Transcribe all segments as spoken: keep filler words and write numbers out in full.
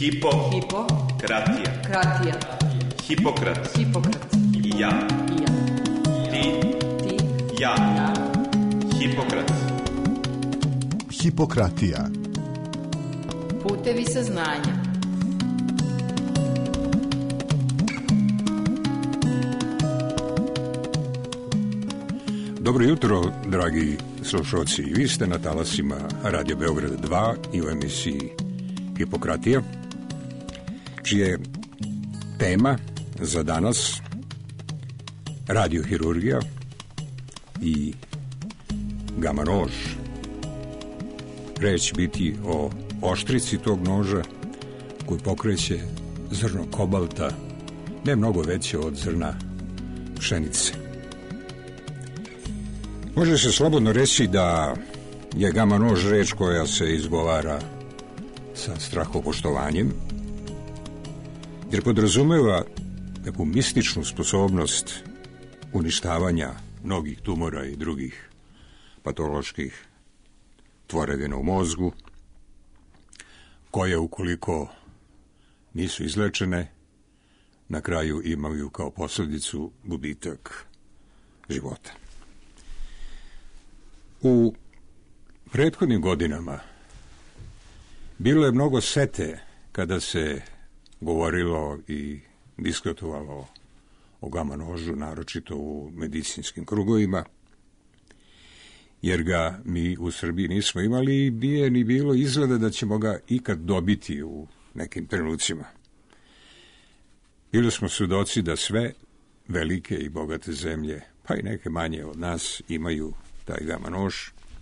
Hipo. Hipo. Kratija. Kratija. Hipokrat. Hipokrat. I ja. I ja. Ti. Ti. Ja. Ja. Hipokrat. Hipokratija. Putevi saznanja. Dobro jutro, dragi slušalci. Vi ste na talasima Radio Beograd dva i u emisiji Hipokratija, čija je tema za danas radiohirurgija i gama nož. Reč biti o oštrici tog noža koji pokreće zrno kobalta, ne mnogo veće od zrna pšenice. Može se slobodno reći da je gama nož reč koja se izgovara sa strahopoštovanjem, jer podrazumeva neku mističnu sposobnost uništavanja mnogih tumora i drugih patoloških tvorevina u mozgu, koje ukoliko nisu izlečene, na kraju imaju kao posljedicu gubitak života. U prethodnim godinama bilo je mnogo sete kada se govorilo i diskutovalo o gama nožu, naročito u medicinskim krugovima, jer ga mi u Srbiji nismo imali i nije ni bilo izgleda da ćemo ga ikad dobiti u nekim trenucima. Bili smo svedoci da sve velike i bogate zemlje, pa i neke manje od nas, imaju taj gama nož.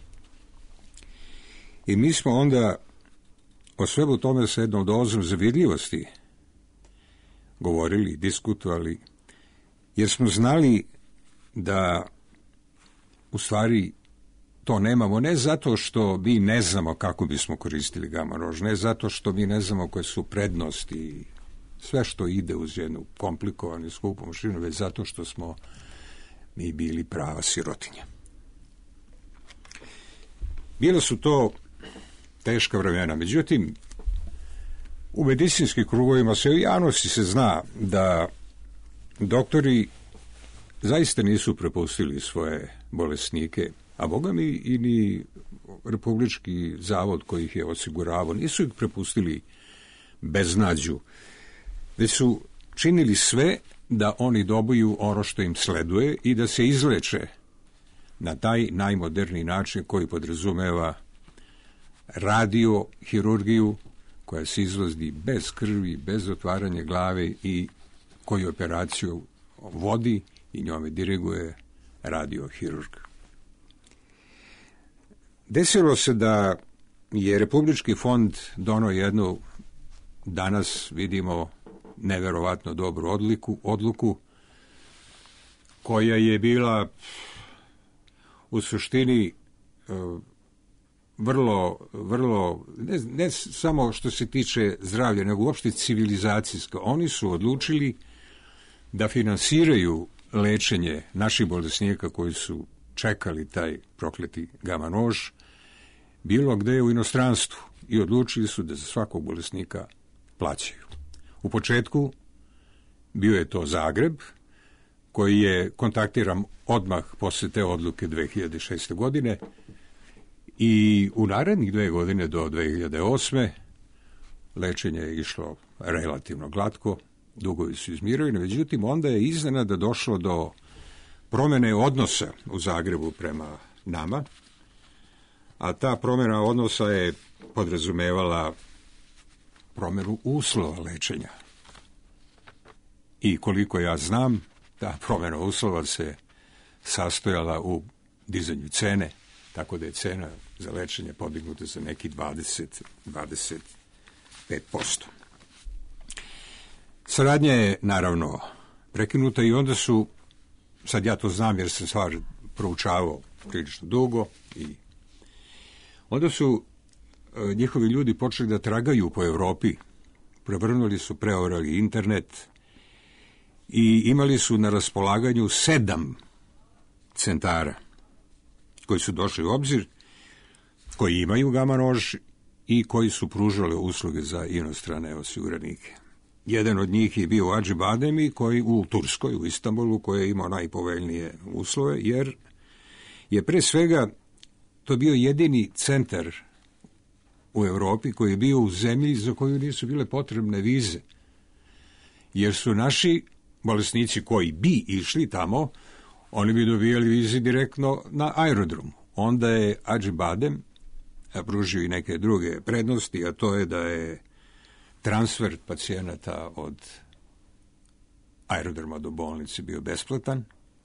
I mi smo onda o svemu tome sa jednom dozom zavidljivosti govorili, diskutovali, jer smo znali da u stvari to nemamo, ne zato što mi ne znamo kako bismo koristili gama nož, ne zato što mi ne znamo koje su prednosti i sve što ide uz jednu komplikovanu i skupu mašinu, već zato što smo mi bili prava sirotinja. Bila su to teška vremena, međutim, u medicinskim krugovima se u javnosti se zna da doktori zaista nisu prepustili svoje bolesnike, a boga mi i ni Republički zavod koji ih je osiguravao, nisu ih prepustili beznađu, već su činili sve da oni dobiju ono što im sleduje i da se izleče na taj najmoderniji način koji podrazumeva radiohirurgiju koja se izvodi bez krvi, bez otvaranja glave i koju operaciju vodi i njome diriguje radiohirurg. Desilo se da je Republički fond donao jednu, danas vidimo, neverovatno dobru odliku, odluku koja je bila u suštini vrlo, vrlo, ne, ne samo što se tiče zdravlja, nego uopšte civilizacijsko. Oni su odlučili da finansiraju lečenje naših bolesnika koji su čekali taj prokleti gama nož bilo gde u inostranstvu i odlučili su da za svakog bolesnika plaćaju. U početku bio je to Zagreb, koji je kontaktiran odmah posle te odluke dve hiljade šeste. godine i u narednih dve godine do dve hiljade osme. lečenje je išlo relativno glatko, dugovi su izmirani, međutim onda je iznenada došlo do promjene odnosa u Zagrebu prema nama, a ta promjena odnosa je podrazumevala promjenu uslova lečenja. I koliko ja znam, ta promjena uslova se sastojala u dizanju cene, tako da je cena za lečenje podignuta za neki dvadeset do dvadeset pet posto. Saradnja je naravno prekinuta i onda su, sad ja to znam jer sam stvar proučavao prilično dugo, i onda su e, njihovi ljudi počeli da tragaju po Evropi, prevrnuli su, preorali internet i imali su na raspolaganju sedam centara koji su došli u obzir, koji imaju gama nož i koji su pružali usluge za inostrane osiguranike. Jedan od njih je bio Acibadem koji u Turskoj, u Istanbulu, koji je imao najpovoljnije uslove, jer je pre svega to bio jedini centar u Europi koji je bio u zemlji za koju nisu bile potrebne vize. Jer su naši bolesnici koji bi išli tamo, oni bi dobijali vize direktno na aerodromu. Onda je Acibadem pružio i neke druge prednosti, a to je da je transfer pacijenata od aerodroma do bolnice bio besplatan.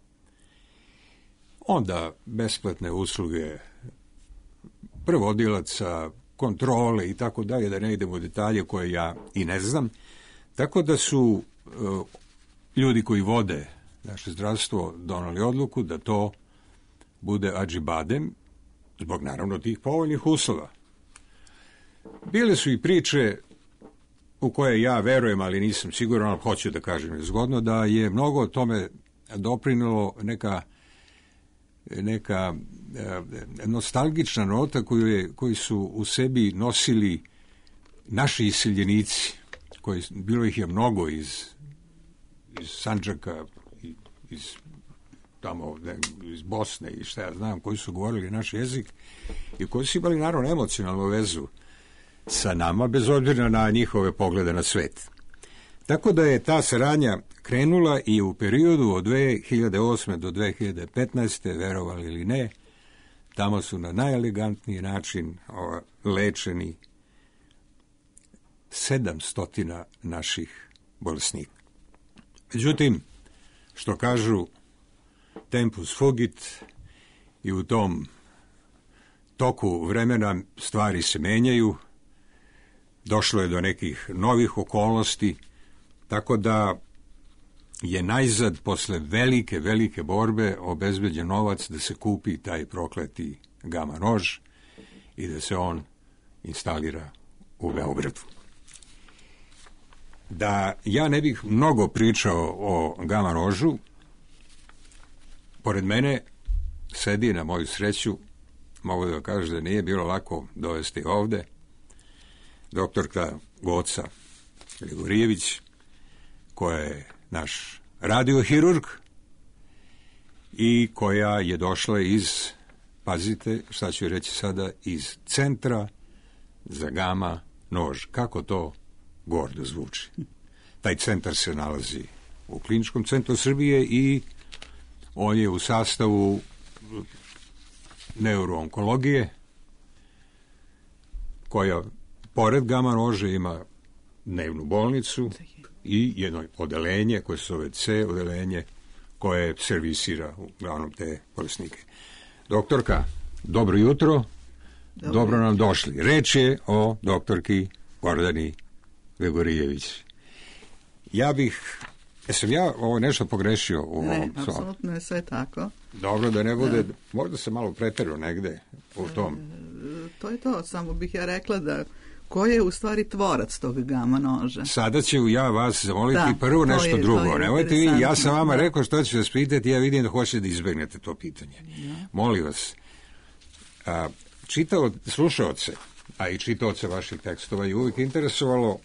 Onda besplatne usluge prevodilaca, kontrole i tako dalje, da ne idemo u detalje koje ja i ne znam. Tako da su uh, ljudi koji vode naše zdravstvo donali odluku da to bude Acibadem, zbog naravno tih povoljnih uslova. Bile su i priče u koje ja verujem, ali nisam siguran, ali hoću da kažem zgodno, da je mnogo o tome doprinelo neka neka e, nostalgična nota koju, je, koju su u sebi nosili naši iseljenici, koji, bilo ih je mnogo iz, iz Sandžaka, iz tamo, iz Bosne i šta ja znam, koji su govorili naš jezik i koji su imali naravno emocionalnu vezu sa nama, bez obzira na njihove poglede na svet. Tako da je ta saradnja krenula i u periodu od dve hiljade osme do dve hiljade petnaeste, verovali ili ne, tamo su na najelegantniji način o, lečeni sedamstotina naših bolesnika. Međutim, što kažu, tempus fugit, i u tom toku vremena stvari se menjaju, došlo je do nekih novih okolnosti, tako da je najzad posle velike, velike borbe obezbeđen novac da se kupi taj prokleti gama nož i da se on instalira u Beogradu. Da ja ne bih mnogo pričao o gama nožu, pored mene sedi, na moju sreću, mogu da kažem da nije bilo lako dovesti ovde, doktorka Goca Gligorijević, koja je naš radiohirurg i koja je došla iz, pazite šta ću reći sada, iz centra za gama nož. Kako to gordo zvuči. Taj centar se nalazi u Kliničkom centru Srbije i on je u sastavu neuroonkologije, koja pored gama nože ima dnevnu bolnicu i jedno odelenje koje se zove C odelenje, koje servisira uglavnom te bolesnike. Doktorka, dobro jutro, dobro, dobro nam došli. Reč je o doktorki Gordani Gligorijević. Ja bih, jesam ja ovo nešto pogrešio u ne, ovom? Ne, apsolutno je sve tako. Dobro, da ne bude, da. Možda se malo preteru negde u tom. E, to je to, samo bih ja rekla da ko je u stvari tvorac tog gama noža? Sada ću ja vas zamoliti da, prvo nešto je, drugo. Nemojte vi, ja sam vama da. rekao što ću vas pitati, ja vidim da hoćete da izbegnete to pitanje. Da. Molim vas, a, čitao, slušaoce, a i čitaoce vaših tekstova je uvijek interesovalo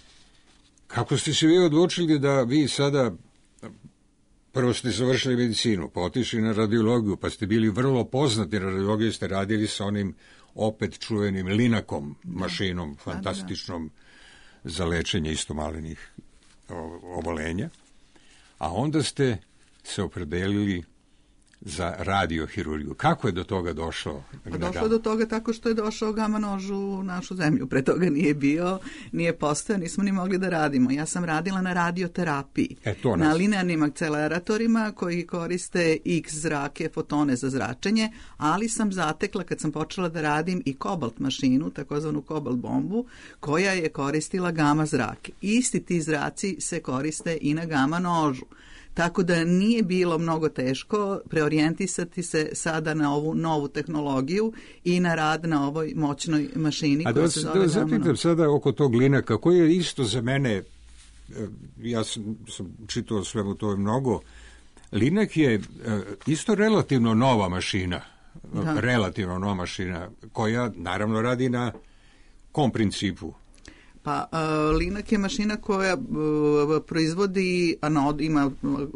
kako ste se vi odlučili da vi sada, prvo ste završili medicinu, pa otišli na radiologiju, pa ste bili vrlo poznati na radiologiji, ste radili sa onim opet čuvenim Linakom mašinom, da, fantastičnom da, da. za lečenje isto malenih obolenja, a onda ste se opredelili za radiohirurgiju. Kako je do toga došlo? Pa došlo je do toga tako što je došao gama nož u našu zemlju. Pre toga nije bio, nije postao, nismo ni mogli da radimo. Ja sam radila na radioterapiji, e, to na linearnim akceleratorima koji koriste X zrake, fotone za zračenje, ali sam zatekla kad sam počela da radim i kobalt mašinu, takozvanu kobalt bombu, koja je koristila gama zrake. Isti ti zraci se koriste i na gama nožu. Tako da nije bilo mnogo teško preorijentisati se sada na ovu novu tehnologiju i na rad na ovoj moćnoj mašini koja da, se zove da zapitam sada oko tog Linaka, koji je isto za mene, ja sam, sam čitao svemu to mnogo, Linak je isto relativno nova mašina, da. relativno nova mašina, koja naravno radi na kom principu? Pa uh, linak je mašina koja uh, proizvodi anod, ima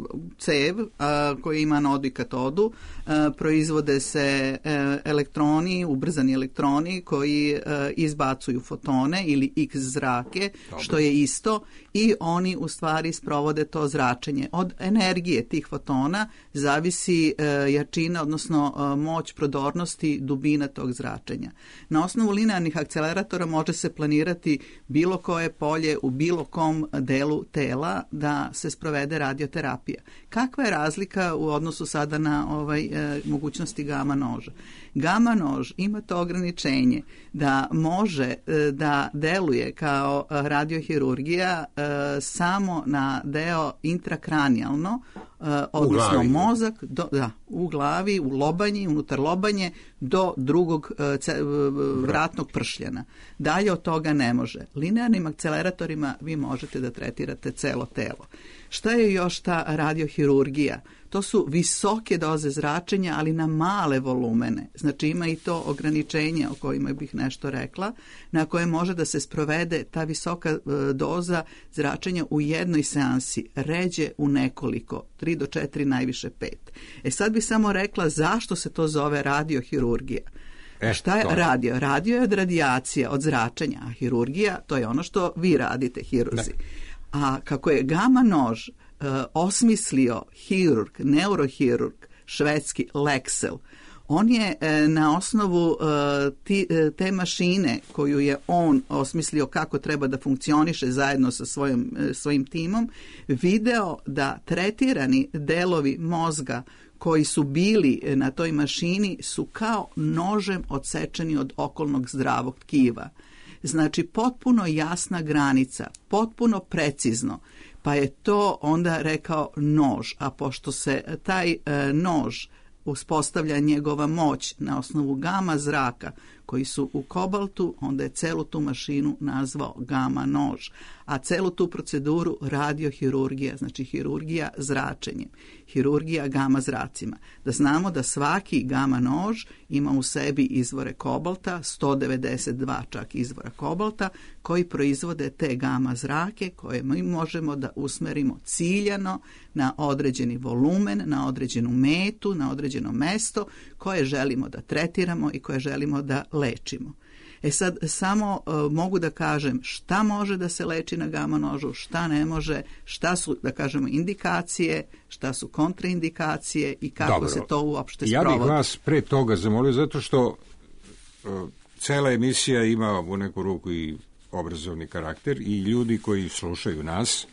cev uh, koja ima anodu i katodu, uh, proizvode se uh, elektroni, ubrzani elektroni koji uh, izbacuju fotone ili X zrake, Dobre. Što je isto, i oni u stvari sprovode to zračenje. Od energije tih fotona zavisi uh, jačina, odnosno uh, moć prodornosti, dubina tog zračenja. Na osnovu linearnih akceleratora može se planirati bilo koje polje u bilo kom delu tela da se sprovede radioterapija. Kakva je razlika u odnosu sada na ovaj e, mogućnosti gama noža? Gama nož ima to ograničenje da može e, da deluje kao radiohirurgija e, samo na deo intrakranijalno, Uh, odnosno glavi, mozak, do, da, u glavi, u lobanji, unutar lobanje, do drugog uh, ce, uh, vratnog pršljena. Dalje od toga ne može. Linearnim akceleratorima vi možete da tretirate celo telo. Šta je još ta radiohirurgija? To su visoke doze zračenja, ali na male volumene. Znači ima i to ograničenje o kojima bih nešto rekla, na koje može da se sprovede ta visoka doza zračenja u jednoj seansi, ređe u nekoliko, tri do četiri, najviše pet. E sad bih samo rekla zašto se to zove radiohirurgija. E, Šta je to. radio? Radio je od radijacija, od zračenja, a hirurgija to je ono što vi radite, hirurzi. Ne. A kako je gama nož uh, osmislio hirurg, neurohirurg, švedski Lexel, on je uh, na osnovu uh, ti, uh, te mašine koju je on osmislio kako treba da funkcioniše zajedno sa svojim, uh, svojim timom, video da tretirani delovi mozga koji su bili na toj mašini su kao nožem odsečeni od okolnog zdravog tkiva. Znači, potpuno jasna granica, potpuno precizno, pa je to onda rekao nož, a pošto se taj e, nož uspostavlja njegova moć na osnovu gama zraka koji su u kobaltu, onda je celu tu mašinu nazvao gama nož, a celu tu proceduru radiohirurgija, znači hirurgija zračenjem, hirurgija gama zracima. Da znamo da svaki gama nož ima u sebi izvore kobalta, sto devedeset dva čak izvora kobalta, koji proizvode te gama zrake koje mi možemo da usmerimo ciljano na određeni volumen, na određenu metu, na određeno mesto koje želimo da tretiramo i koje želimo da lečimo. E sad, samo uh, mogu da kažem šta može da se leči na gama nožu, šta ne može, šta su, da kažemo, indikacije, šta su kontraindikacije i kako Dobro. se to uopšte sprovodi. Ja bih vas pre toga zamolio, zato što uh, cela emisija ima u neku ruku i obrazovni karakter i ljudi koji slušaju nas,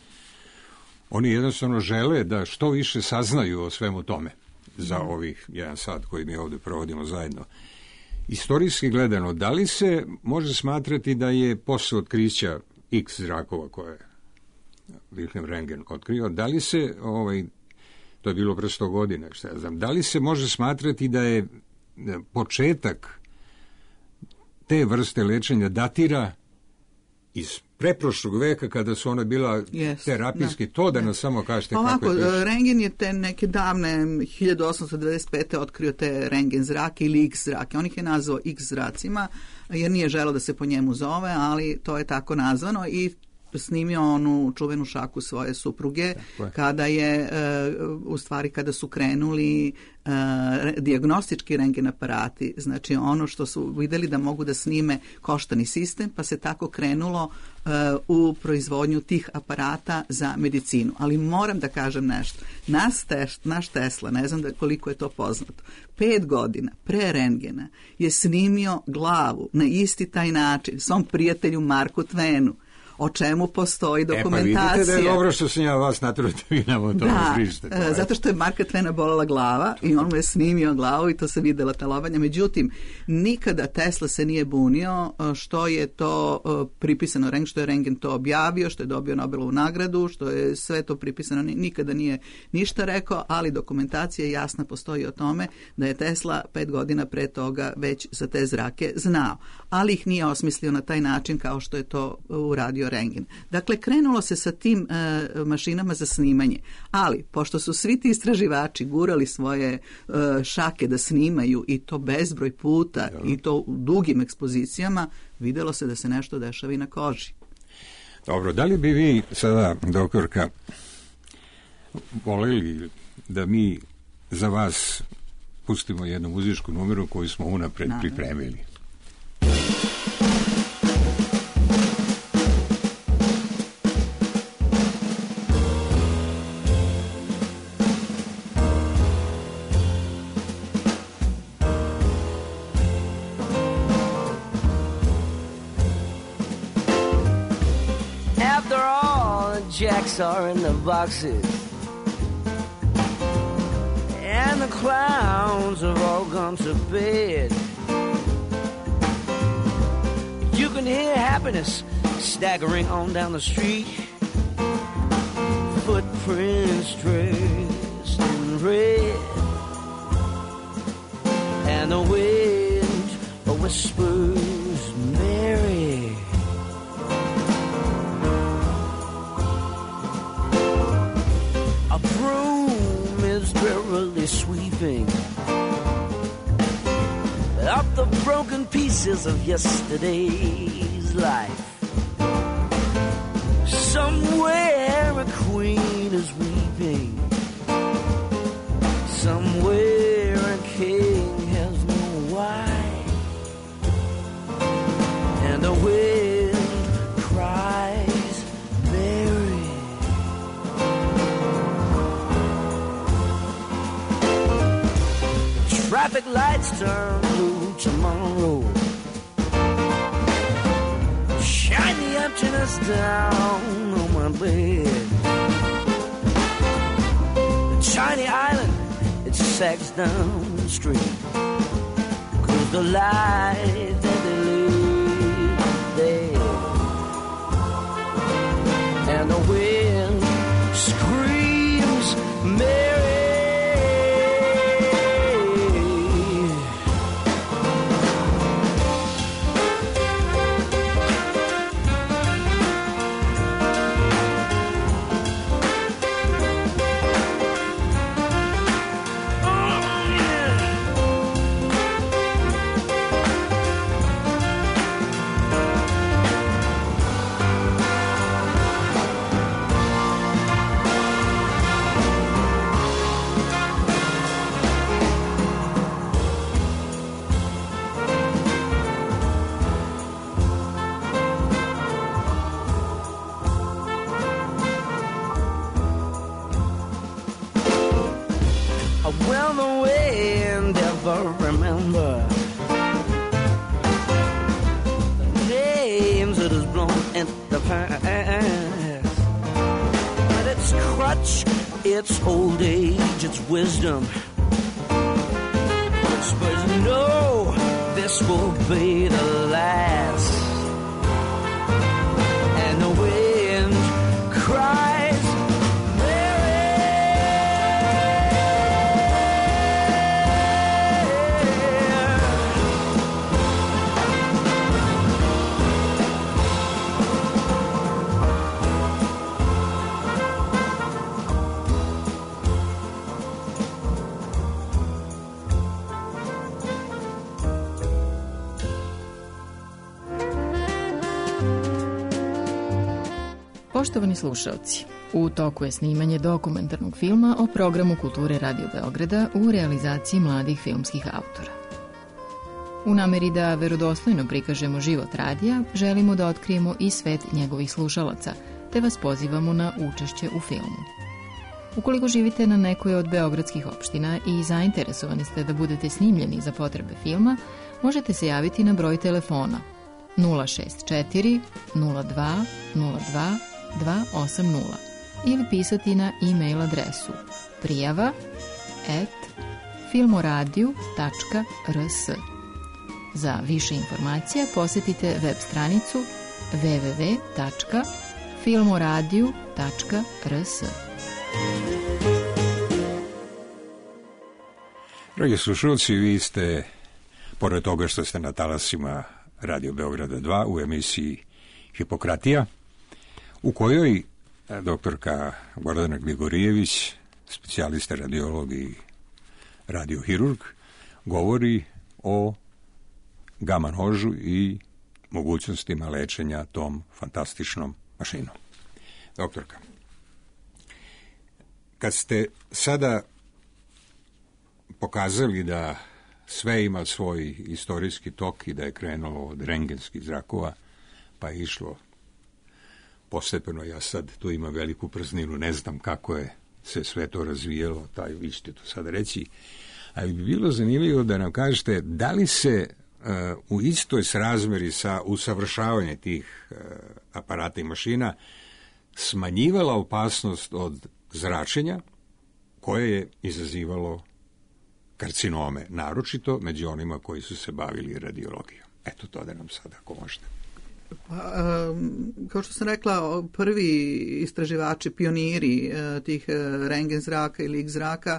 oni jednostavno žele da što više saznaju o svemu tome za mm. ovih jedan sat koji mi ovdje provodimo zajedno. Istorijski gledano, da li se može smatrati da je posle otkrića X zrakova koje je Wilhelm Röntgen otkrio, da li se, ovaj, to je bilo pre sto godina, šta ja znam, da li se može smatrati da je početak te vrste lečenja datira iz preprošlog veka kada su ona bila yes, terapijski, da, to da, da nas samo kažete ovako, kako je to. Röntgen je te neke davne hiljadu osamsto devedeset pete otkrio te Röntgen zrake ili X zrake. On ih je nazvao X zracima jer nije želeo da se po njemu zove, ali to je tako nazvano i snimio onu čuvenu šaku svoje supruge je. kada je, u stvari kada su krenuli uh, dijagnostički rentgen aparati, znači ono što su videli da mogu da snime koštani sistem, pa se tako krenulo uh, u proizvodnju tih aparata za medicinu. Ali moram da kažem nešto. Nas teš, naš Tesla, ne znam da koliko je to poznato, pet godina pre rentgena je snimio glavu na isti taj način svom prijatelju Marku Twenu, o čemu postoji dokumentacija. E pa vidite da je dobro što sam ja vas natrao da vi nam o tome da, pričate. Da, zato što je Marka Twena bolela glava i on mu je snimio glavu i to se videla talovanja. Međutim, nikada Tesla se nije bunio što je to pripisano, što je Röntgen to objavio, što je dobio Nobelovu nagradu, što je sve to pripisano, nikada nije ništa rekao, ali dokumentacija jasna postoji o tome da je Tesla pet godina pre toga već za te zrake znao. Ali ih nije osmislio na taj način kao što je to uradio rentgen. Dakle, krenulo se sa tim e, mašinama za snimanje, ali pošto su svi ti istraživači gurali svoje e, šake da snimaju i to bezbroj puta ja. i to u dugim ekspozicijama, videlo se da se nešto dešava i na koži. Dobro, da li bi vi sada, doktorka, voljeli da mi za vas pustimo jednu muzičku numeru koju smo unapred Naravno. pripremili? Jacks are in the boxes, and the clowns have all gone to bed. You can hear happiness staggering on down the street, footprints traced in red, and the wind whispers Mary. Broom is drearily sweeping up the broken pieces of yesterday's life. Somewhere a queen is weeping, somewhere a king has no wife, and the wind cries Mary. Traffic lights turn blue tomorrow. Shine the emptiness down on my bed. The tiny island, it sags down the street, 'cause the light that they leave there, and the wind screams Mary. Well, the wind ever remember the names it has blown in the past, but its crutch, its old age, its wisdom whispers, no, this will be the last, and the wind cries Poštovani slušalci, u toku je snimanje dokumentarnog filma o programu Kulture Radio Beograda u realizaciji mladih filmskih autora. U nameri da verodostojno prikažemo život radija, želimo da otkrijemo i svet njegovih slušalaca, te vas pozivamo na učešće u filmu. Ukoliko živite na nekoj od beogradskih opština i zainteresovani ste da budete snimljeni za potrebe filma, možete se javiti na broj telefona nula šest četiri nula dva nula dva dva osam nula ili pisati na e-mail adresu prijava at filmoradio tačka r s. Za više informacija posjetite web stranicu w w w tačka filmoradio tačka r s. Dragi slušalci, vi ste, pored toga što ste na talasima Radio Beograda dva u emisiji Hipokratija, u kojoj doktorka Gordana Gligorijević, specijalista radiolog i radiohirurg, govori o gama nožu i mogućnostima lečenja tom fantastičnom mašinom. Doktorka, kad ste sada pokazali da sve ima svoj istorijski tok i da je krenulo od rentgenskih zrakova, pa je išlo postepeno, ja sad tu imam veliku prazninu, ne znam kako je se sve to razvijelo, taj, vi ćete to sad reći, ali bi bilo zanimljivo da nam kažete da li se uh, u istoj srazmeri sa usavršavanjem tih uh, aparata i mašina smanjivala opasnost od zračenja koje je izazivalo karcinome, naročito među onima koji su se bavili radiologijom. Eto to da nam sad ako možete. Pa, kao što sam rekla, prvi istraživači, pioniri tih rentgen zraka ili X zraka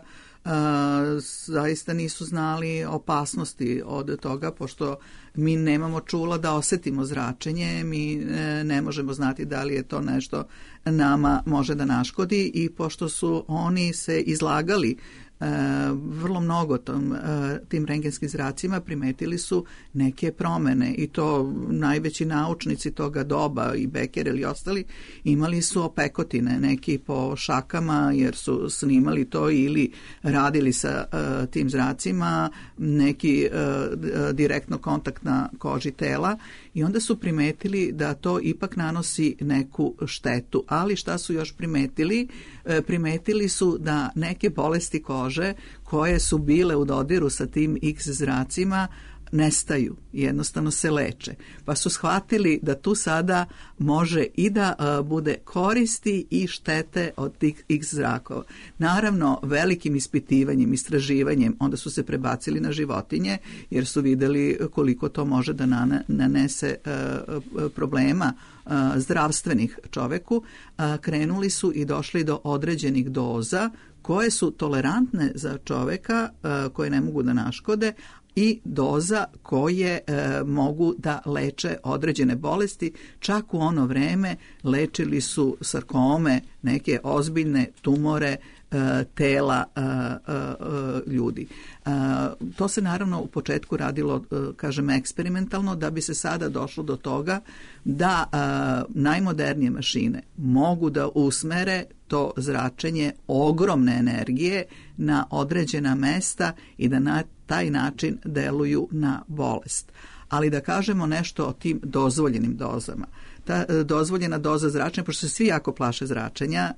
zaista nisu znali opasnosti od toga, pošto mi nemamo čula da osetimo zračenje, mi ne možemo znati da li je to nešto nama može da naškodi, i pošto su oni se izlagali Uh, vrlo mnogo tom, uh, tim rentgenskim zracima, primetili su neke promene, i to najveći naučnici toga doba, i Becker ili ostali, imali su opekotine, neki po šakama jer su snimali to ili radili sa uh, tim zracima, neki uh, direktno kontakt na koži tela, i onda su primetili da to ipak nanosi neku štetu. Ali šta su još primetili? Uh, primetili su da neke bolesti kože koje su bile u dodiru sa tim X zracima nestaju, jednostavno se leče. Pa su shvatili da tu sada može i da uh, bude koristi i štete od tih X zrakova. Naravno, velikim ispitivanjem, istraživanjem, onda su se prebacili na životinje, jer su videli koliko to može da nanese uh, problema uh, zdravstvenih čoveku. Uh, krenuli su i došli do određenih doza koje su tolerantne za čoveka, uh, koje ne mogu da naškode, i doza koje e, mogu da leče određene bolesti. Čak u ono vreme lečili su sarkome, neke ozbiljne tumore e, tela e, e, ljudi. E, to se naravno u početku radilo, e, kažem, eksperimentalno, da bi se sada došlo do toga da e, najmodernije mašine mogu da usmere to zračenje ogromne energije na određena mesta i da na taj način deluju na bolest. Ali da kažemo nešto o tim dozvoljenim dozama. Ta dozvoljena doza zračenja, pošto se svi jako plaše zračenja,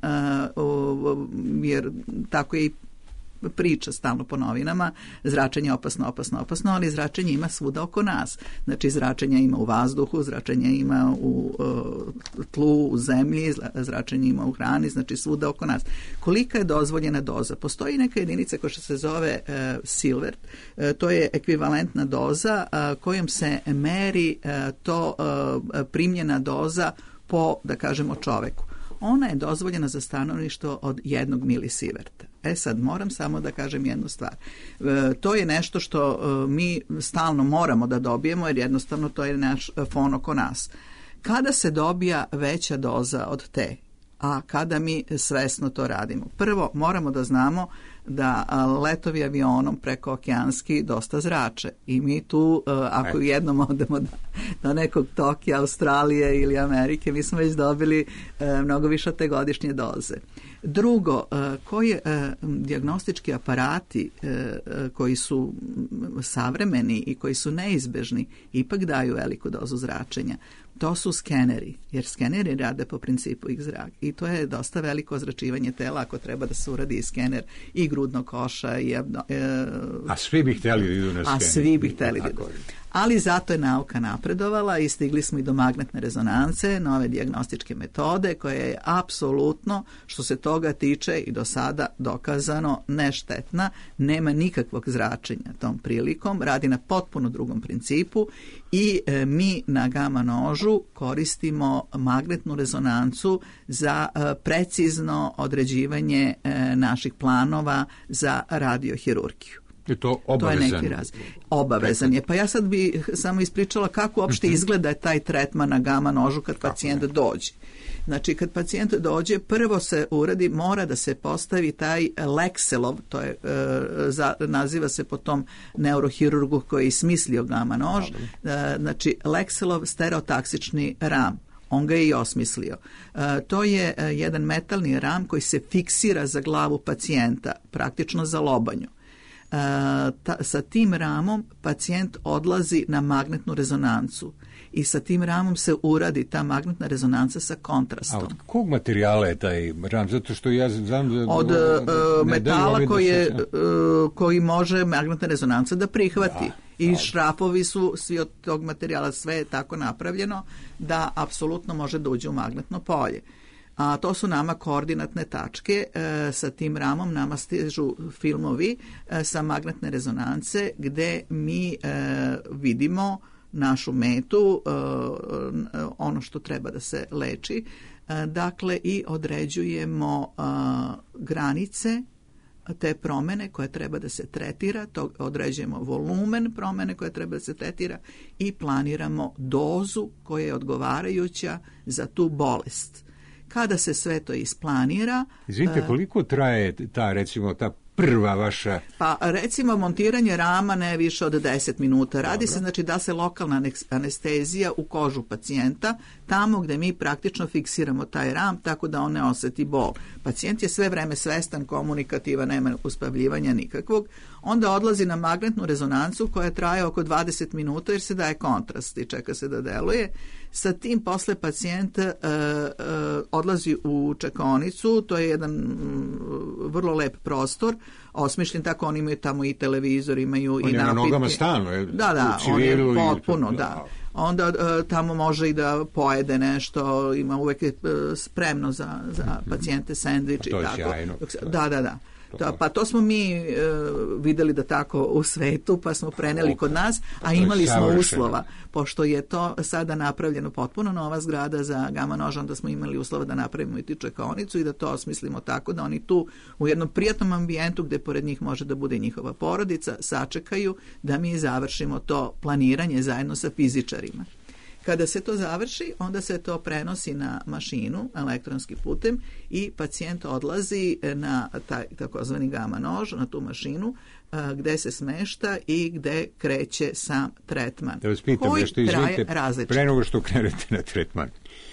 jer tako je i priča stalno po novinama, zračenje je opasno, opasno, opasno, ali zračenje ima svuda oko nas. Znači, zračenje ima u vazduhu, zračenje ima u uh, tlu, u zemlji, zračenje ima u hrani, znači svuda oko nas. Kolika je dozvoljena doza? Postoji neka jedinica koja se zove uh, Silvert, uh, to je ekvivalentna doza uh, kojom se meri uh, to uh, primljena doza po, da kažemo, čoveku. Ona je dozvoljena za stanovništvo od jednog milisiverta. E sad, moram samo da kažem jednu stvar. E, to je nešto što e, mi stalno moramo da dobijemo, jer jednostavno to je naš fon oko nas. Kada se dobija veća doza od te, a kada mi svesno to radimo? Prvo, moramo da znamo da letovi avionom preko okeanski dosta zrače, i mi tu, ako jednom odemo do, do nekog Tokija, Australije ili Amerike, mi smo već dobili mnogo više te godišnje doze. Drugo, koji dijagnostički aparati koji su savremeni i koji su neizbežni ipak daju veliku dozu zračenja. To su skeneri, jer skeneri rade po principu X zrak, i to je dosta veliko ozračivanje tela ako treba da se uradi i skener i grudnog koša. I, e, a svi bi htjeli da idu na skener. A svi bi htjeli da idu. Ali zato je nauka napredovala i stigli smo i do magnetne rezonance, nove dijagnostičke metode, koje je apsolutno, što se toga tiče, i do sada dokazano neštetna, nema nikakvog zračenja tom prilikom, radi na potpuno drugom principu, i e, mi na gama nožu koristimo magnetnu rezonancu za e, precizno određivanje e, naših planova za radiohirurgiju. Je to To je obavezan? neki raz. Obavezan je. Pa ja sad bi samo ispričala kako uopšte izgleda taj tretman na gama nožu kad pacijent dođe. Znači, kad pacijent dođe, prvo se uradi, mora da se postavi taj Lekselov, to je, e, za, naziva se po tom neurohirurgu koji je smislio gama nož, e, znači Lekselov stereotaksični ram. On ga je i osmislio. E, to je e, jedan metalni ram koji se fiksira za glavu pacijenta, praktično za lobanju. E, ta, sa tim ramom pacijent odlazi na magnetnu rezonancu i sa tim ramom se uradi ta magnetna rezonanca sa kontrastom. A od kog materijala je taj ram? Zato što ja znam da... Od uh, metala koji, je, se... uh, koji može magnetna rezonanca da prihvati. Da, I da. Šrafovi su svi od tog materijala, sve je tako napravljeno da apsolutno može da uđe u magnetno polje. A to su nama koordinatne tačke. E, sa tim ramom nama stižu filmovi e, sa magnetne rezonance gde mi e, vidimo našu metu, ono što treba da se leči, dakle i određujemo granice te promene koje treba da se tretira, to određujemo volumen promene koje treba da se tretira i planiramo dozu koja je odgovarajuća za tu bolest. Kada se sve to isplanira... Izvinite, koliko traje ta, recimo, ta prva vaša... Pa recimo montiranje rama ne više od deset minuta. Radi Dobro. se znači da se lokalna anestezija u kožu pacijenta, tamo gde mi praktično fiksiramo taj ram tako da on ne oseti bol. Pacijent je sve vreme svestan, komunikativan, nema uspavljivanja nikakvog. Onda odlazi na magnetnu rezonancu koja traje oko dvadeset minuta jer se daje kontrast i čeka se da deluje. Sa tim posle pacijent uh, uh, odlazi u čekaonicu, to je jedan um, vrlo lep prostor, osmišljen tako, oni imaju tamo i televizor, imaju on i napitke. On je na nogama stalno, je, da, da, on je potpuno, i... da. Onda uh, tamo može i da pojede nešto, ima uvek uh, spremno za, za pacijente sendvič i tako. To je sjajno. Da, da, da. To, pa to smo mi e, videli da tako u svetu, pa smo preneli kod nas, a imali smo uslova. Pošto je to sada napravljeno potpuno nova zgrada za gama nož, onda smo imali uslova da napravimo i tu čekaonicu i da to osmislimo tako da oni tu u jednom prijatnom ambijentu gde pored njih može da bude njihova porodica, sačekaju da mi završimo to planiranje zajedno sa fizičarima. Kada se to završi, onda se to prenosi na mašinu elektronskim putem i pacijent odlazi na taj takozvani gama nož, na tu mašinu gde se smešta i gde kreće sam tretman. Da vas pitam, koji nešto izvite, pre nego što krenete na tretman.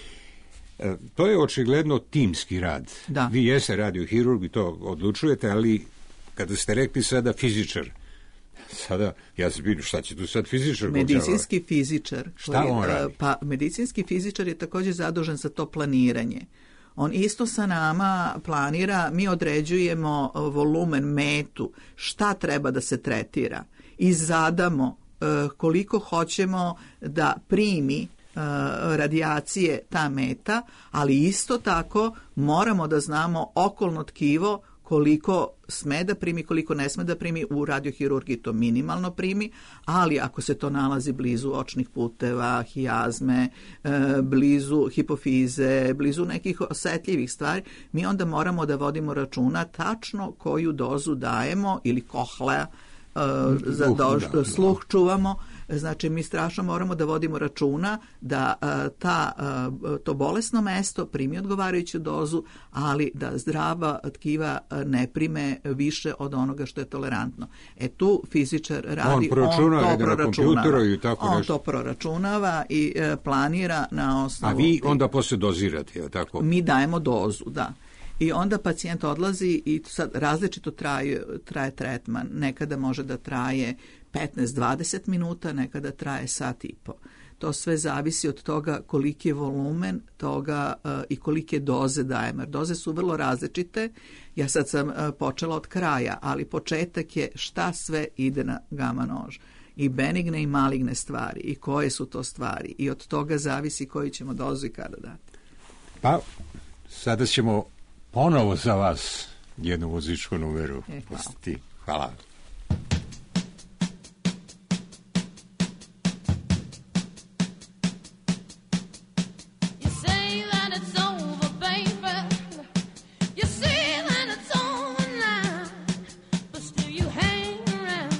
To je očigledno timski rad. Da. Vi jeste radiohirurg i to odlučujete, ali kada ste rekli sada fizičar, sada, ja se pitam, šta će tu sad fizičar? Medicinski govora? fizičar. Šta koji, on radi? Pa, medicinski fizičar je također zadužen za to planiranje. On isto sa nama planira, mi određujemo volumen, metu, šta treba da se tretira i zadamo koliko hoćemo da primi radijacije ta meta, ali isto tako moramo da znamo okolno tkivo koliko sme da primi, koliko ne sme da primi. U radiohirurgiji to minimalno primi, ali ako se to nalazi blizu očnih puteva, hijazme, blizu hipofize, blizu nekih osetljivih stvari, mi onda moramo da vodimo računa tačno koju dozu dajemo ili kohlea, za do, sluh čuvamo. Znači, mi strašno moramo da vodimo računa da ta, to bolesno mesto primi odgovarajuću dozu, ali da zdrava tkiva ne prime više od onoga što je tolerantno. E tu fizičar radi, on, on to proračunava. I tako on nešto. to proračunava i planira na osnovu... A vi onda posle dozirate, je tako? Mi dajemo dozu, da. I onda pacijent odlazi i sad različito traje, traje tretman. Nekada može da traje petnaest do dvadeset minuta, nekada traje sat i po. To sve zavisi od toga koliki je volumen toga uh, i kolike doze dajemo. Jer doze su vrlo različite. Ja sad sam uh, počela od kraja, ali početak je šta sve ide na gama nož. I benigne i maligne stvari. I koje su to stvari. I od toga zavisi koju ćemo dozu i kada dati. Pa, sada ćemo ponovo za vas jednu muzičku numeru e, pustiti. Hvala. You say that it's over now, but still you hang around.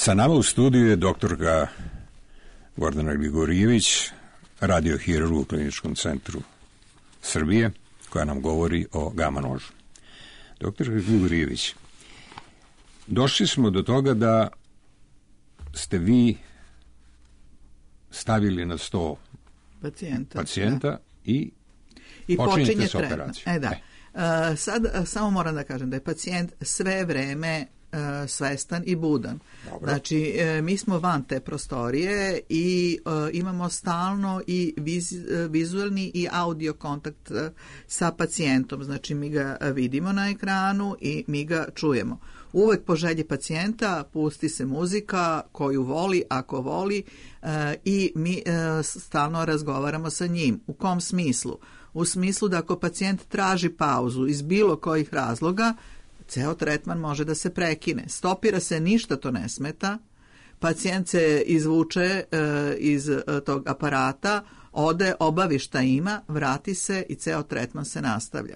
Sa nama u studiju je doktorka Gordana Grigorijević, radiohirurg u Kliničkom centru Srbije, koja nam govori o gama nožu. Doktorka Grigorijević, došli smo do toga da ste vi stavili na sto pacijenta, pacijenta i, I počinjete s tretman. operacijom. E da. E. Sad samo moram da kažem da je pacijent sve vreme svestan i budan. Dobro. Znači, mi smo van te prostorije i uh, imamo stalno i viz, vizualni i audio kontakt sa pacijentom. Znači, mi ga vidimo na ekranu i mi ga čujemo. Uvek po želji pacijenta pusti se muzika koju voli, ako voli, uh, i mi uh, stalno razgovaramo sa njim. U kom smislu? U smislu da ako pacijent traži pauzu iz bilo kojih razloga, ceo tretman može da se prekine. Stopira se, ništa to ne smeta. Pacijent se izvuče e, iz e, tog aparata, ode, obavi šta ima, vrati se i ceo tretman se nastavlja.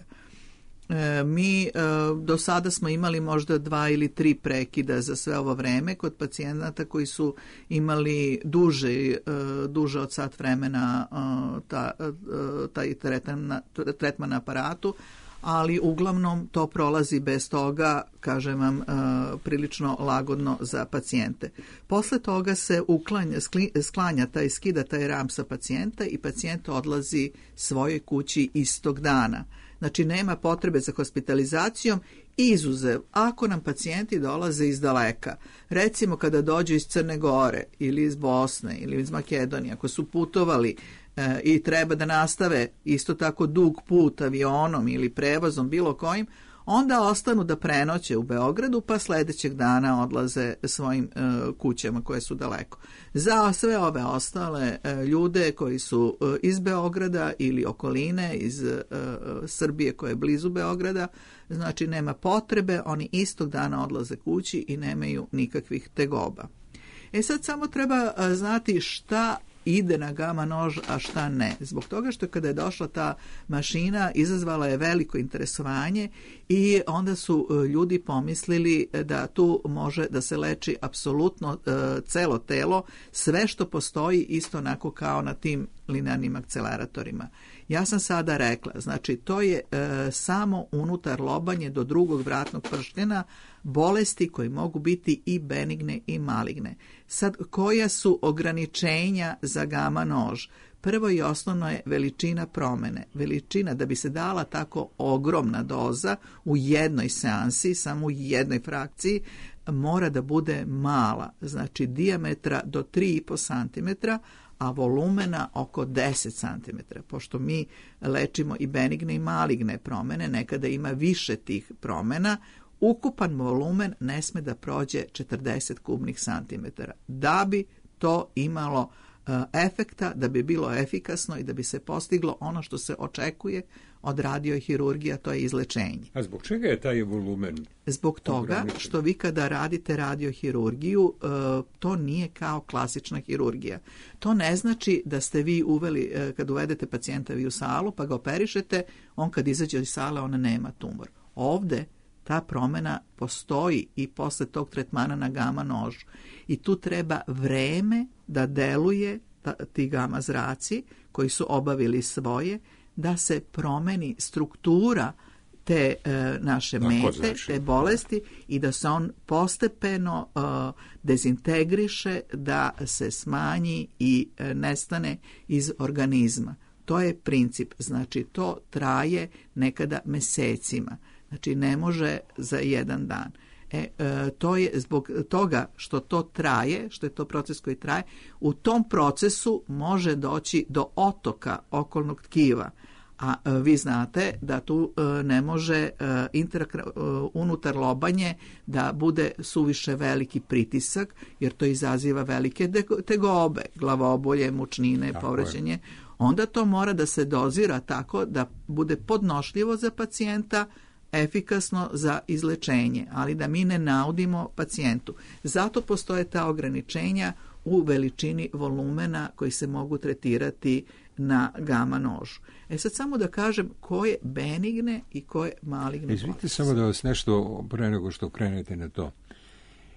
E, mi e, do sada smo imali možda dva ili tri prekida za sve ovo vreme kod pacijenata koji su imali duže, e, duže od sat vremena e, ta, e, taj tretman, tretman na aparatu, ali uglavnom to prolazi bez toga, kažem vam, prilično lagodno za pacijente. Posle toga se uklanja, sklanja taj, skida taj ram sa pacijenta i pacijent odlazi svojoj kući istog dana. Znači, nema potrebe za hospitalizacijom, izuzev ako nam pacijenti dolaze iz daleka. Recimo, kada dođu iz Crne Gore ili iz Bosne ili iz Makedonije, ako su putovali i treba da nastave isto tako dug put avionom ili prevozom bilo kojim, onda ostanu da prenoće u Beogradu, pa sledećeg dana odlaze svojim uh, kućama koje su daleko. Za sve ove ostale uh, ljude koji su uh, iz Beograda ili okoline, iz uh, Srbije koje je blizu Beograda, znači nema potrebe, oni istog dana odlaze kući i nemaju nikakvih tegoba. E sad samo treba uh, znati šta ide na gama nož, a šta ne. Zbog toga što kada je došla ta mašina, izazvala je veliko interesovanje i onda su ljudi pomislili da tu može da se leči apsolutno e, celo telo, sve što postoji isto onako kao na tim linearnim akceleratorima. Ja sam sada rekla, znači to je e, samo unutar lobanje do drugog vratnog prštena, bolesti koje mogu biti i benigne i maligne. Sad, koja su ograničenja za gama nož? Prvo i osnovno je veličina promene. Veličina, da bi se dala tako ogromna doza u jednoj seansi, samo u jednoj frakciji, mora da bude mala, znači dijametra do tri i po santimetra, a volumena oko deset santimetara. Pošto mi lečimo i benigne i maligne promene, nekada ima više tih promena, ukupan volumen ne sme da prođe četrdeset kubnih santimetara. Da bi to imalo uh, efekta, da bi bilo efikasno i da bi se postiglo ono što se očekuje od radiohirurgija, to je izlečenje. A zbog čega je taj volumen? Zbog toga što vi kada radite radiohirurgiju, uh, to nije kao klasična hirurgija. To ne znači da ste vi uveli, uh, kad uvedete pacijenta vi u salu pa ga operišete, on kad izađe iz sale, on nema tumor. Ovde ta promena postoji i posle tog tretmana na gama nožu. I tu treba vreme da deluje ta, ti gama zraci koji su obavili svoje, da se promeni struktura te e, naše Tako, mete, znači, te bolesti i da se on postepeno e, dezintegriše, da se smanji i e, nestane iz organizma. To je princip. Znači, to traje nekada mesecima. Znači, ne može za jedan dan. E, e, to je zbog toga što to traje, što je to proces koji traje, u tom procesu može doći do otoka okolnog tkiva. A e, vi znate da tu e, ne može e, interak, e, unutar lobanje da bude suviše veliki pritisak, jer to izaziva velike tegobe, glavobolje, mučnine, povrećenje. Onda to mora da se dozira tako da bude podnošljivo za pacijenta, efikasno za izlečenje, ali da mi ne naudimo pacijentu. Zato postoje ta ograničenja u veličini volumena koji se mogu tretirati na gama nožu. E sad samo da kažem koje benigne i koje maligne. Izvite samo da vas nešto pre nego što krenete na to.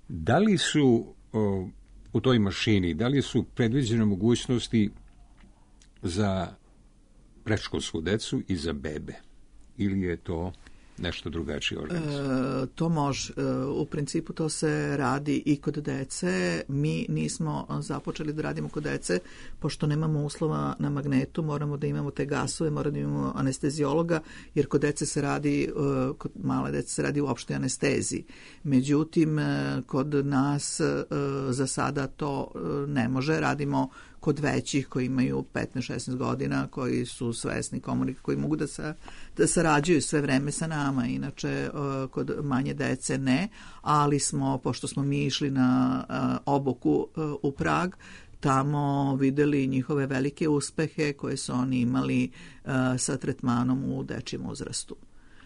Da li su o, u toj mašini, da li su predviđene mogućnosti za predškolsku decu i za bebe? Ili je to nešto drugačije organizovano? E, to može. E, u principu to se radi i kod dece. Mi nismo započeli da radimo kod dece, pošto nemamo uslova na magnetu, moramo da imamo te gasove, moramo da imamo anesteziologa, jer kod dece se radi, e, kod male dece se radi u opštoj anesteziji. Međutim, e, kod nas e, za sada to e, ne može. Radimo kod većih koji imaju petnaest šesnaest godina, koji su svesni komunika, koji mogu da, sa, da sarađuju sve vreme sa nama. Inače, uh, kod manje dece ne, ali smo, pošto smo mi išli na uh, obuku uh, u Prag, tamo videli njihove velike uspehe koje su oni imali uh, sa tretmanom u dečijem uzrastu.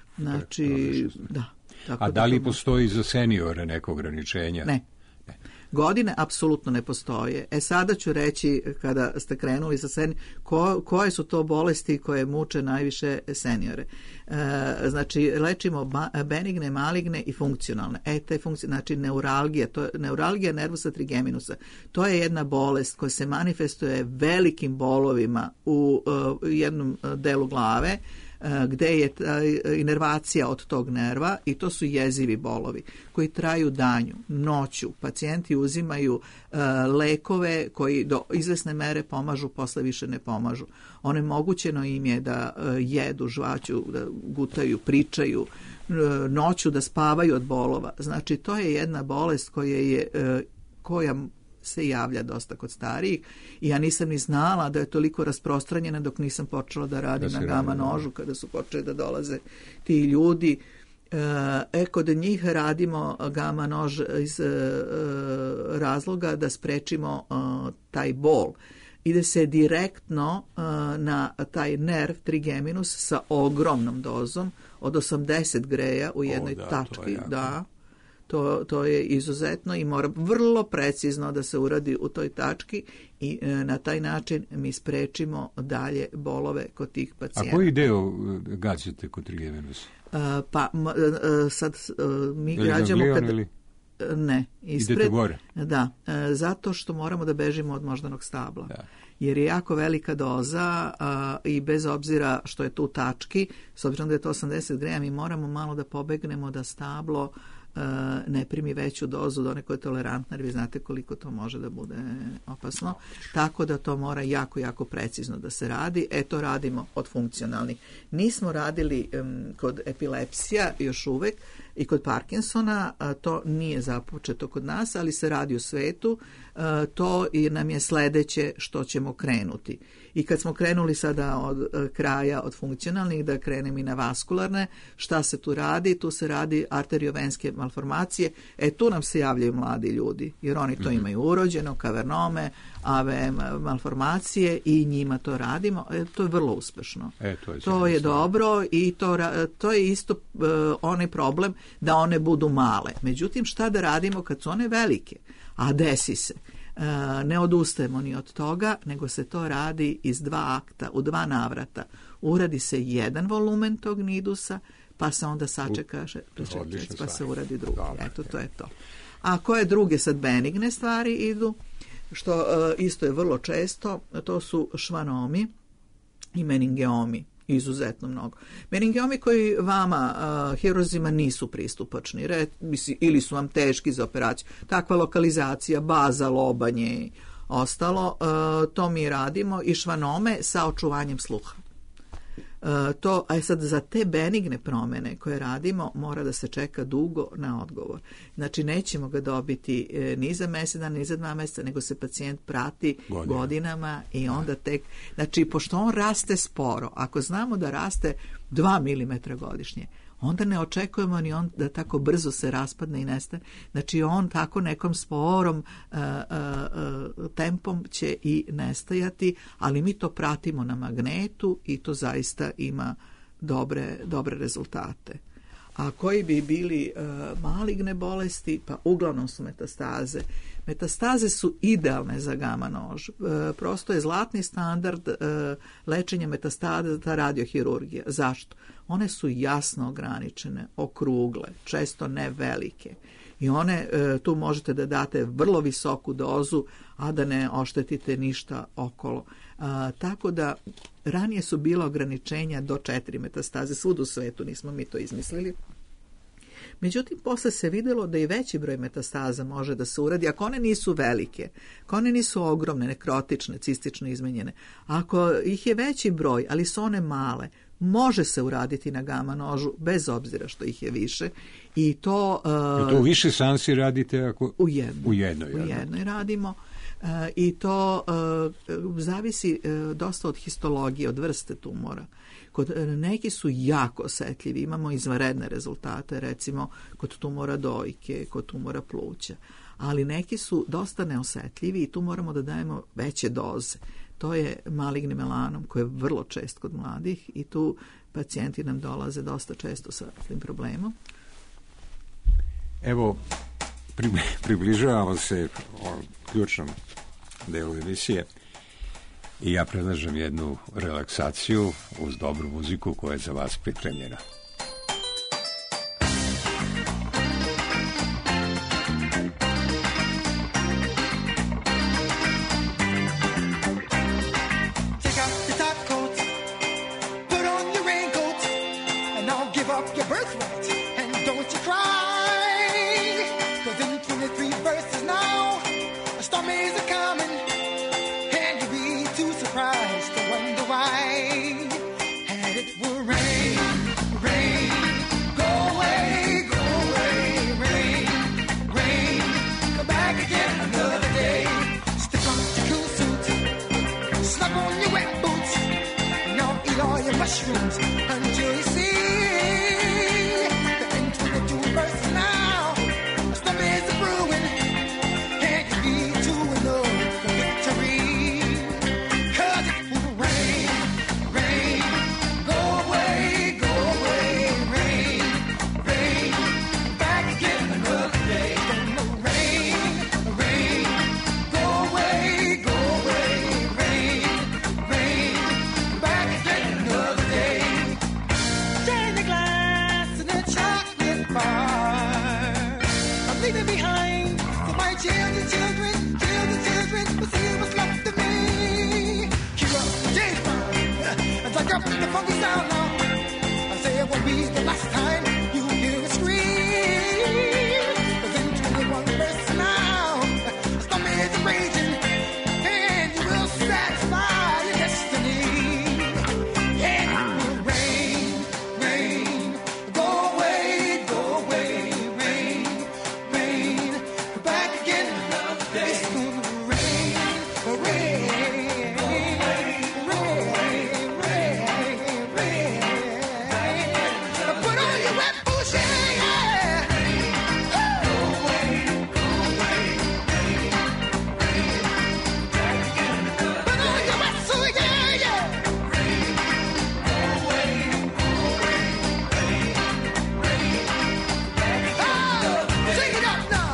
Znači, da. Tako A da, da li to postoji za seniore neko ograničenja? Ne. Godine apsolutno ne postoje. E sada ću reći, kada ste krenuli sa sen, ko, koje su to bolesti koje muče najviše seniore. E, znači, lečimo ba, benigne, maligne i funkcionalne. E, te funkci, znači, neuralgija, to je neuralgija nervusa trigeminusa. To je jedna bolest koja se manifestuje velikim bolovima u uh, jednom delu glave, gde je inervacija od tog nerva i to su jezivi bolovi koji traju danju, noću. Pacijenti uzimaju uh, lekove koji do izvesne mere pomažu, posle više ne pomažu. Onemogućeno im je da uh, jedu žvaću, da gutaju, pričaju, uh, noću da spavaju od bolova. Znači, to je jedna bolest koja je uh, koja se javlja dosta kod starijih i ja nisam ni znala da je toliko rasprostranjena dok nisam počela da radim da na gama radi, nožu, kada su počeli da dolaze ti ljudi. E, kod njih radimo gama nož iz e, razloga da sprečimo e, taj bol. Ide se direktno e, na taj nerv trigeminus sa ogromnom dozom od osamdeset greja u jednoj o, da, tački. Da, To, to je izuzetno i mora vrlo precizno da se uradi u toj tački i e, na taj način mi sprečimo dalje bolove kod tih pacijenata. A koji deo gađate kod trigeminusa? E, pa m, e, sad e, mi ili gađamo kad... Ili... Ne, ispred... Idete gore? Da, e, zato što moramo da bežimo od moždanog stabla. Da. Jer je jako velika doza a, i bez obzira što je tu tački, s obzirom da je to osamdeset greja, mi moramo malo da pobegnemo da stablo ne primi veću dozu do one koja je tolerantna, jer vi znate koliko to može da bude opasno. Tako da to mora jako, jako precizno da se radi. E, to radimo od funkcionalnih. Nismo radili um, kod epilepsija još uvek i kod Parkinsona, a, to nije započeto kod nas, ali se radi u svetu. A, to i nam je sledeće što ćemo krenuti. I kad smo krenuli sada od a, kraja od funkcionalnih, da krenem i na vaskularne, šta se tu radi? Tu se radi arteriovenske malformacije. E, tu nam se javljaju mladi ljudi, jer oni to imaju urođeno, kavernome, A V M malformacije i njima to radimo. E, to je vrlo uspešno. E, to je, to je dobro i to, to je isto uh, onaj problem da one budu male. Međutim, šta da radimo kad su one velike? A desi se. Uh, ne odustajemo ni od toga, nego se to radi iz dva akta, u dva navrata. Uradi se jedan volumen tog nidusa, pa se onda sačeka šest, pa se uradi drugi. Dobre, Eto, to je to. A koje druge sad benigne stvari idu, što uh, isto je vrlo često, to su švanomi i meningeomi, izuzetno mnogo. Meningeomi koji vama, uh, hirurgima, nisu pristupačni, Re, misli, ili su vam teški za operaciju. Takva lokalizacija, baza, lobanje, ostalo, uh, to mi radimo i švanome sa očuvanjem sluha. Uh, to, a sad za te benigne promene koje radimo mora da se čeka dugo na odgovor. Znači nećemo ga dobiti e, ni za mesec dana, ni za dva meseca, nego se pacijent prati Godina. godinama i onda tek, znači pošto on raste sporo, ako znamo da raste dva milimetra godišnje, onda ne očekujemo ni on da tako brzo se raspadne i nestane. Znači on tako nekom sporom uh, uh, tempom će i nestajati, ali mi to pratimo na magnetu i to zaista ima dobre, dobre rezultate. A koji bi bili uh, maligne bolesti? Pa uglavnom su metastaze. Metastaze su idealne za gama nož. Uh, prosto je zlatni standard uh, lečenja metastaza ta radiohirurgija. Zašto? One su jasno ograničene, okrugle, često ne velike. I one, e, tu možete da date vrlo visoku dozu, a da ne oštetite ništa okolo. A, tako da ranije su bila ograničenja do četiri metastaze, svud u svetu, nismo mi to izmislili. Međutim, posle se videlo da i veći broj metastaza može da se uradi, ako one nisu velike, ako one nisu ogromne, nekrotične, cistično izmenjene. Ako ih je veći broj, ali su one male, može se uraditi na gama nožu, bez obzira što ih je više. I to... Uh, I to u više seansi radite ako... U jednoj. U jednoj, u jednoj radimo. Uh, I to uh, zavisi uh, dosta od histologije, od vrste tumora. Kod, neki su jako osetljivi, imamo izvanredne rezultate, recimo kod tumora dojke, kod tumora pluća, ali neki su dosta neosetljivi i tu moramo da dajemo veće doze. To je maligni melanom koji je vrlo čest kod mladih i tu pacijenti nam dolaze dosta često sa tim problemom. Evo, približavamo se o ključnom delu emisije. I ja predlažem jednu relaksaciju uz dobru muziku koja je za vas pripremljena. Mushrooms until you see the end twenty-two verse now. Stuff is a brewing, can't you be too in love for victory? Cause it will rain, rain, go away, go away, rain, rain, back again another day. Gonna rain, rain, go away, go away, rain, rain, back again another day. Turn the glass in a chocolate bar. I'm leaving behind for my children, children, children, children. But see what's left of me. Keep up, James Bond. As I drop the funky sound now, I say it won't be the last time you hear a scream. Cause in twenty-one verse now, the storm is raging, and you will satisfy your destiny. And it will rain, rain, go away, go away, rain, rain, come back again another day. It's gonna rain, rain, rain, rain, rain, rain. Put on your wet boots, yeah, yeah. Go away, go away, rain, rain, back again another day. Put on your wet suit, yeah, yeah. Oh, sing it up now.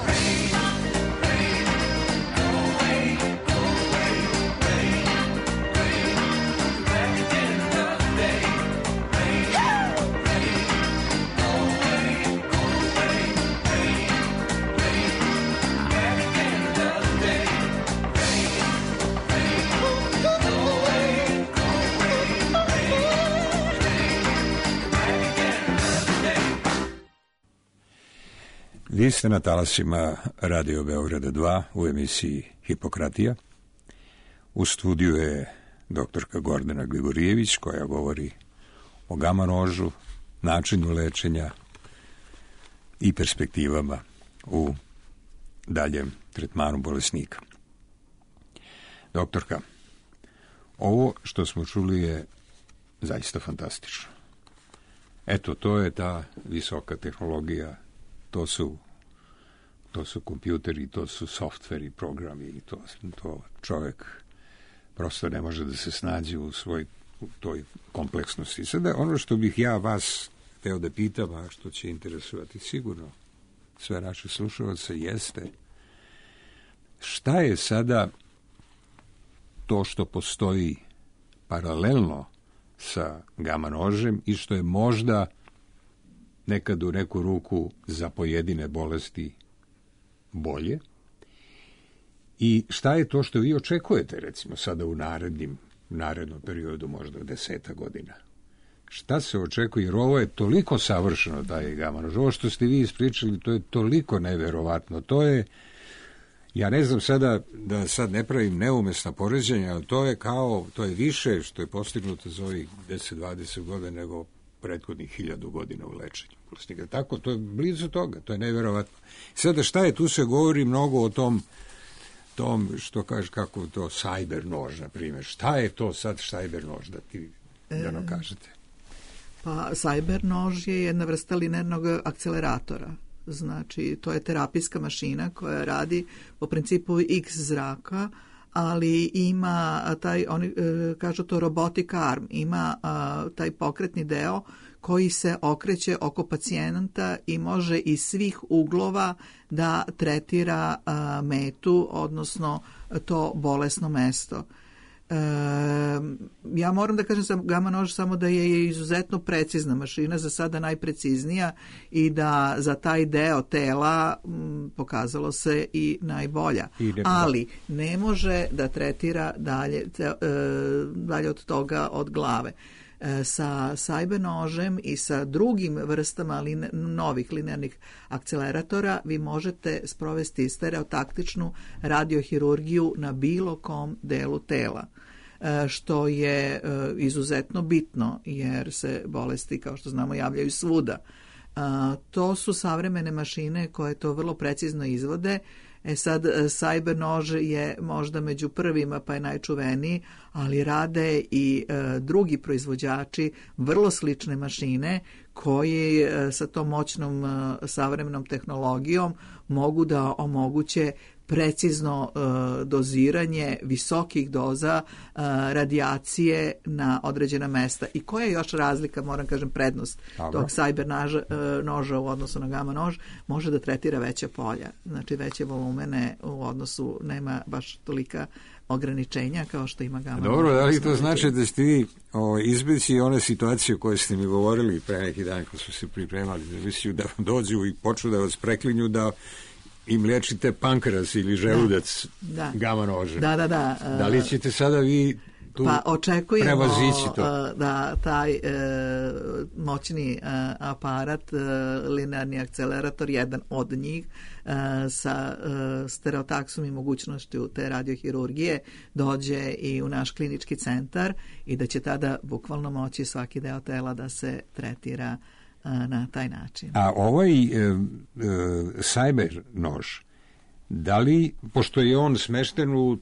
Vi ste na talasima Radio Beograda dva u emisiji Hipokratija. U studiju je doktorka Gordana Gligorijević koja govori o gama nožu, načinu lečenja i perspektivama u daljem tretmanu bolesnika. Doktorka, ovo što smo čuli je zaista fantastično. Eto, to je ta visoka tehnologija, to su to su kompjuteri, to su softveri, programi i to, to čovjek prosto ne može da se snađe u svoj u toj kompleksnosti. Sada ono što bih ja vas hteo da pitam, a što će interesovati sigurno sve naše slušalce, jeste šta je sada to što postoji paralelno sa gama nožem i što je možda nekad u neku ruku za pojedine bolesti bolje. I šta je to što vi očekujete, recimo, sada u narednim, narednom periodu, možda deseta godina? Šta se očekuje? Jer ovo je toliko savršeno, taj gama nož. Ovo što ste vi ispričali, to je toliko neverovatno. To je, ja ne znam sada, da sad ne pravim neumesna poređenja, ali to je kao, to je više što je postignuto za ovih deset dvadeset godina nego prethodnih hiljadu godina u lečenju. Tako, to je blizu toga, to je neverovatno. Sada šta je, tu se govori mnogo o tom, tom što kaže, kako to, cyber nož, na primjer. Šta je to sad cyber nož, da ti da nam kažete? Pa, cyber nož je jedna vrsta linearnog akceleratora. Znači, to je terapijska mašina koja radi po principu X zraka, ali ima taj, oni kažu to robotic arm, ima a, taj pokretni deo koji se okreće oko pacijenta i može iz svih uglova da tretira a, metu, odnosno to bolesno mesto. E, ja moram da kažem za gama nož samo da je izuzetno precizna mašina, za sada najpreciznija, i da za taj deo tela m, pokazalo se i najbolja. I ali ne može da tretira dalje, te, e, dalje od toga od glave. Sa cyber nožem i sa drugim vrstama line, novih linearnih akceleratora vi možete sprovesti stereotaktičnu radiohirurgiju na bilo kom delu tela, što je izuzetno bitno jer se bolesti, kao što znamo, javljaju svuda. To su savremene mašine koje to vrlo precizno izvode. E sad, cyber nož je možda među prvima, pa je najčuveniji, ali rade i e, drugi proizvođači vrlo slične mašine koji e, sa tom moćnom e, savremenom tehnologijom mogu da omoguće precizno e, doziranje visokih doza e, radijacije na određena mesta. I koja je još razlika, moram kažem, prednost Dobro. tog cyber naža, e, noža u odnosu na gama nož? Može da tretira veća polja, znači veće volumene u odnosu, nema baš tolika ograničenja kao što ima gama. Dobro, da li to znači da ste vi izbjeći one situacije koje ste mi govorili pre neki dan kad su se pripremali za emisiju, da vam dođu i počnu da vas preklinju da im liječite pankreas ili želudac da. gama nožem. Da, da, da. Da li ćete sada vi tu pa očekujemo prevazići to? Da taj e, moćni e, aparat, e, linearni akcelerator, jedan od njih, e, sa e, stereotaksom i mogućnošću te radiohirurgije dođe i u naš klinički centar i da će tada bukvalno moći svaki deo tela da se tretira na taj način. A ovaj e, e, cyber nož, da li, pošto je on smešten u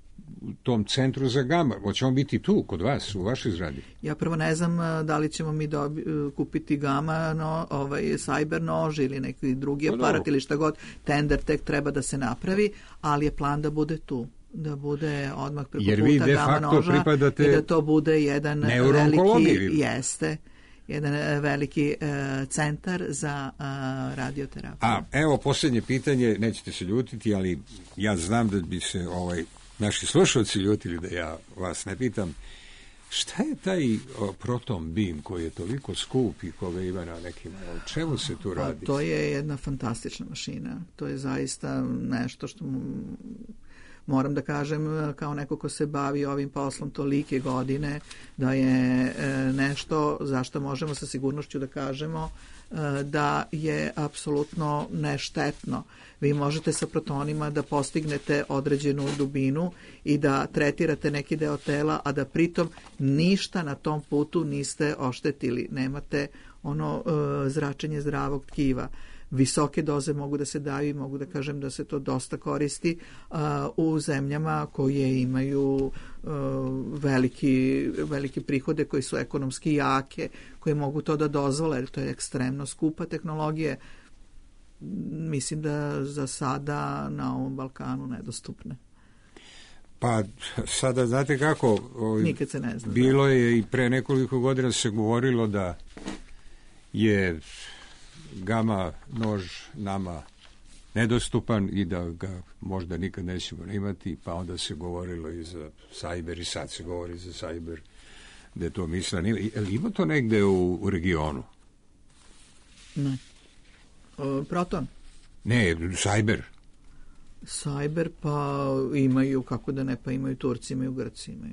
tom centru za gama, hoće on biti tu, kod vas, u vašoj zgradi? Ja prvo ne znam da li ćemo mi dobi, kupiti gama, no, ovaj, cyber nož ili neki drugi aparat ili šta god, tender tek treba da se napravi, ali je plan da bude tu. Da bude odmah preko puta gama noža i da to bude jedan veliki, jeste, jedan veliki uh, centar za uh, radioterapiju. A, evo posljednje pitanje, nećete se ljutiti, ali ja znam da bi se ovaj, naši slušalci ljutili da ja vas ne pitam. Šta je taj o, proton beam koji je toliko skup i koga ima na nekim, o čemu se tu radi? A to je jedna fantastična mašina. To je zaista nešto što mu, moram da kažem, kao neko ko se bavi ovim poslom tolike godine, da je e, nešto zašto možemo sa sigurnošću da kažemo e, da je apsolutno neštetno. Vi možete sa protonima da postignete određenu dubinu i da tretirate neki deo tela, a da pritom ništa na tom putu niste oštetili. Nemate ono e, zračenje zdravog tkiva. Visoke doze mogu da se daju i mogu da kažem da se to dosta koristi uh, u zemljama koje imaju uh, veliki, veliki prihode, koji su ekonomski jake, koje mogu to da dozvole, jer to je ekstremno skupa tehnologija. Mislim da za sada na ovom Balkanu nedostupne. Pa sada znate kako, ovaj, nikad se ne zna. Bilo je i pre nekoliko godina se govorilo da je gama nož nama nedostupan i da ga možda nikad nećemo imati, pa onda se govorilo i za cyber i sad se govori za cyber, da je to misla. Ali ima to negde u, u regionu? Ne. O, proton? Ne, cyber. Cyber, pa imaju, kako da ne, pa imaju Turci, imaju Grci, imaju.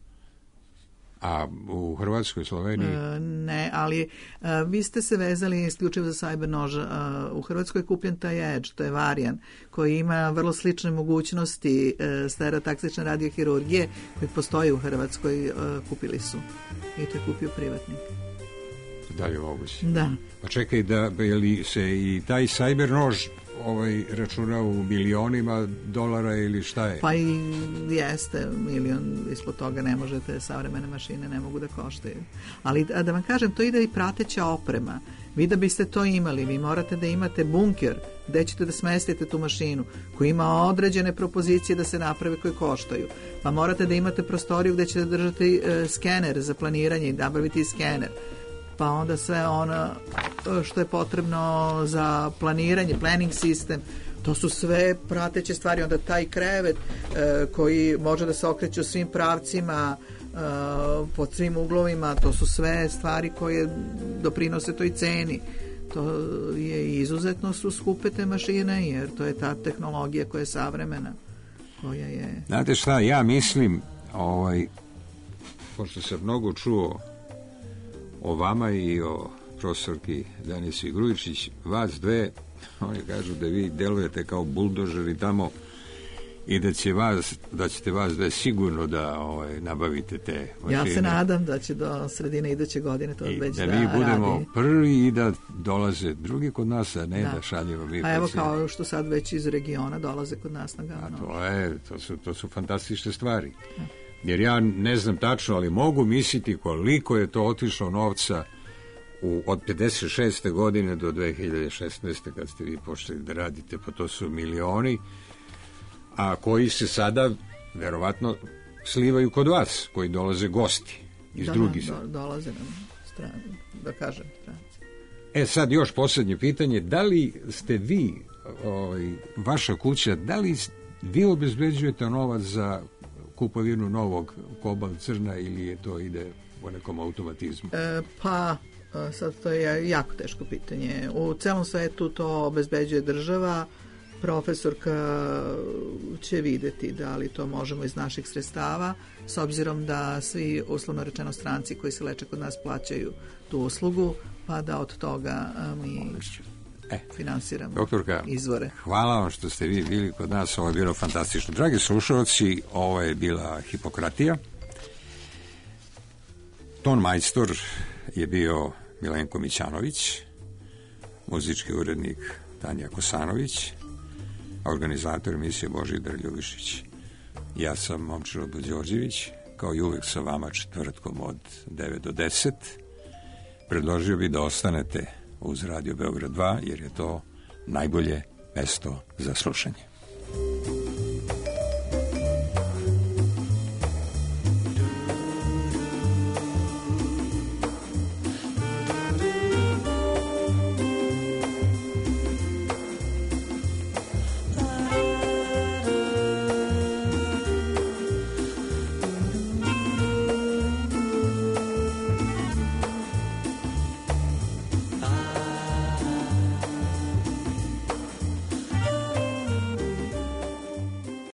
A u Hrvatskoj, Sloveniji? E, ne, ali e, vi ste se vezali isključivo za cyber nož. E, u Hrvatskoj je kupljen taj Edge, to je Varian, koji ima vrlo slične mogućnosti e, stereotaksične radiohirurgije koji postoji u Hrvatskoj, e, kupili su. I to je kupio privatnik. Da li je moguće? Da. Pa čekaj, da, je li se i taj cyber nož ovaj, računa u milionima dolara ili šta je? Pa i jeste, milion, ispod toga ne možete, savremene mašine ne mogu da koštaju. Ali a da vam kažem, to ide i prateća oprema. Vi da biste to imali, vi morate da imate bunker gde ćete da smestite tu mašinu, koji ima određene propozicije da se naprave koje koštaju. Pa morate da imate prostoriju gde ćete držati e, skener za planiranje i nabaviti skener. Pa onda sve ono što je potrebno za planiranje, planning sistem, to su sve prateće stvari. Onda taj krevet e, koji može da se okreće u svim pravcima, e, pod svim uglovima, to su sve stvari koje doprinose toj ceni. To je izuzetno su skupe te mašine, jer to je ta tehnologija koja je savremena, koja je... Znate šta, ja mislim, ovaj, pošto sam mnogo čuo o vama i o profesorki Danici Grujičić, vas dve, oni kažu da vi delujete kao buldožeri tamo i da će vas, da ćete vas dve sigurno da ovaj, nabavite te mašine. Ja se nadam da će do sredine iduće godine to I već da, da, da mi budemo radi. prvi i da dolaze drugi kod nas, a ne da, Da. šaljemo mi. A evo pacijente. kao što sad već iz regiona dolaze kod nas na A Gavano. to je, to su, to su fantastične stvari. Jer ja ne znam tačno, ali mogu misliti koliko je to otišlo novca u, od pedeset šeste godine do dve hiljade šesnaeste kad ste vi počeli da radite, pa to su milioni, a koji se sada verovatno slivaju kod vas, koji dolaze gosti iz Da, drugih. do, dolaze nam strane, da kažem stranci. E sad još posljednje pitanje, da li ste vi, ovaj, vaša kuća, da li vi obezbeđujete novac za kupovinu novog kobalt crna ili je to ide u nekom automatizmu? E, pa, e, sad to je jako teško pitanje. U celom svetu to obezbeđuje država. Profesorka će videti da li to možemo iz naših sredstava, s obzirom da svi, uslovno rečeno, stranci koji se leče kod nas plaćaju tu uslugu, pa da od toga a, mi E, finansiramo doktorka, izvore. hvala vam što ste vi bili kod nas, ovo je bilo fantastično. Dragi slušalci, ovo je bila Hipokratija. Ton majstor je bio Milenko Mićanović, muzički urednik Tanja Kosanović, a organizator emisije Božidar Ljubišić. Ja sam Momčilo Đorđević, kao i uvek sa vama četvrtkom od devet do deset. Predložio bi da ostanete uz Radio Beograd dva, jer je to najbolje mesto za slušanje.